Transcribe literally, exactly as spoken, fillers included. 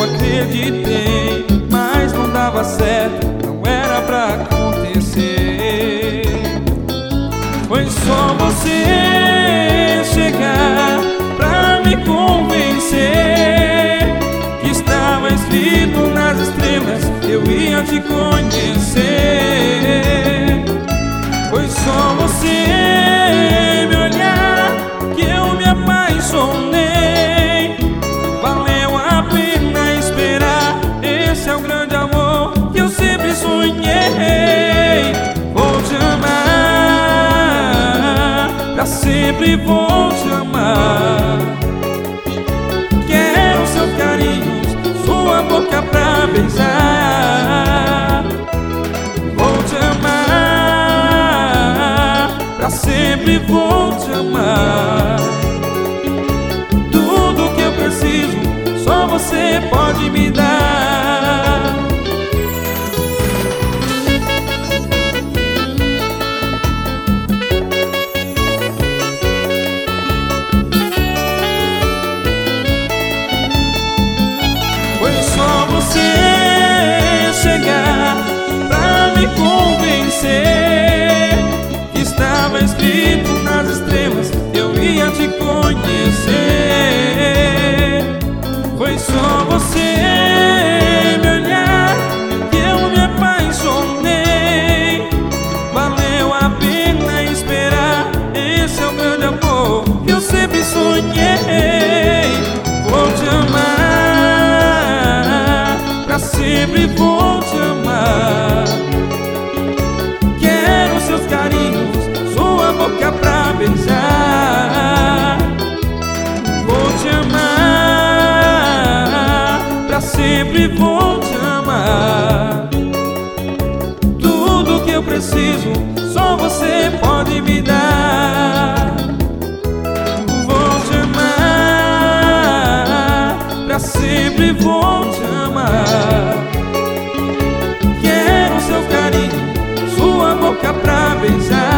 acreditei, mas não dava certo, não era pra acontecer. Foi só você chegar pra me convencer que estava escrito nas estrelas, eu ia te conhecer. Foi só você me olhar que eu me apaixonei. Valeu a pena esperar, esse é o grande amor que eu sempre sonhei. Vou te amar, pra sempre vou te amar. Quero seus carinhos, sua boca pra beijar. Vou te amar, pra sempre vou te amar. Tudo que eu preciso, só você pode me dar. Foi só você chegar pra me convencer que estava escrito nas estrelas, eu ia te conhecer. Foi só você me olhar que eu me apaixonei. Valeu a pena esperar, esse é o grande amor que eu sempre sonhei. Vou te amar, pra sempre vou te amar. Quero seus carinhos, sua boca pra beijar. Vou te amar, pra sempre vou te amar. Tudo que eu preciso, só você pode me dar. Vou te amar, pra sempre vou te amar. Quero seu carinho, sua boca pra beijar.